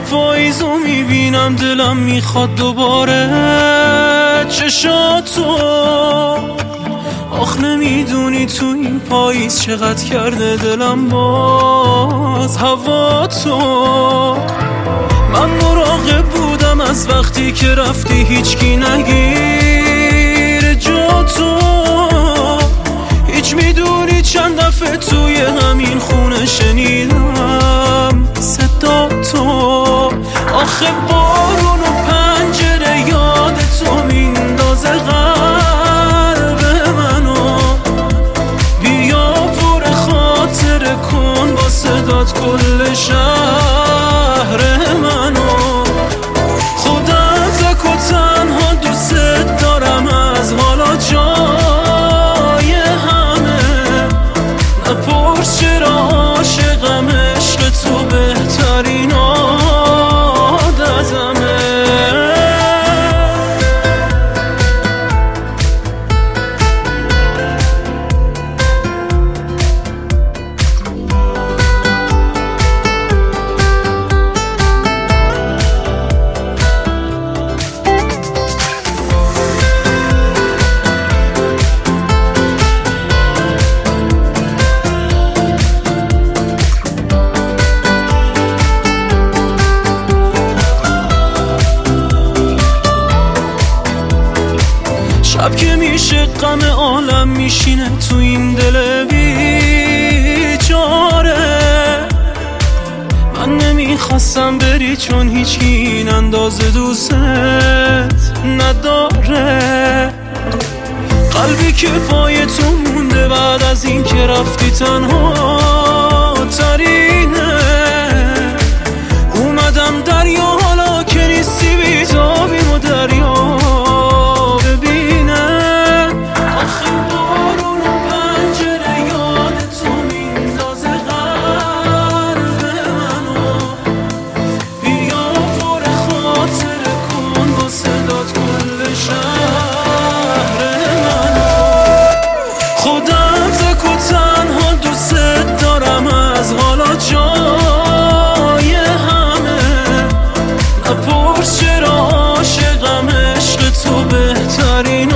پاییزو میبینم دلم میخواد دوباره چشاتو. آخ نمیدونی تو این پاییز چقدر کرده دلم باز هوا تو. من مراقب بودم از وقتی که رفتی هیچکی نگیر جا تو. هیچ میدونی چند دفعه توی همین خونه شنیدم صدا تو. آخه بارون و پنجره یاد تو میندازه قلب منو. بیا پر خاطره کن با صدات کل شهر منو. خودت و تنها دوست دارم از حالا جای همه. نپرس چرا عاشقم عشق تو بهترین عادتمه. شب که میشه غم عالم میشینه تو این دل بیچاره. من نمیخواستم بری چون هیچکی این اندازه دوست نداره. قلبی که پای تو مونده بعد از این که رفتی تنها ترینه. اومدم دریا حالا که نیستی بیتابیم و دریا جای همه. نپرس چرا عاشقم عشق تو بهترین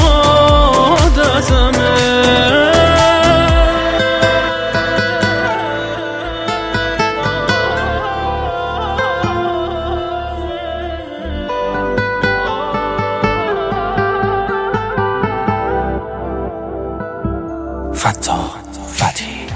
عادتمه. فتاح فتحی